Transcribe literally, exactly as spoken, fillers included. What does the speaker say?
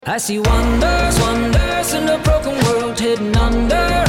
I see wonders, wonders in a broken world hidden under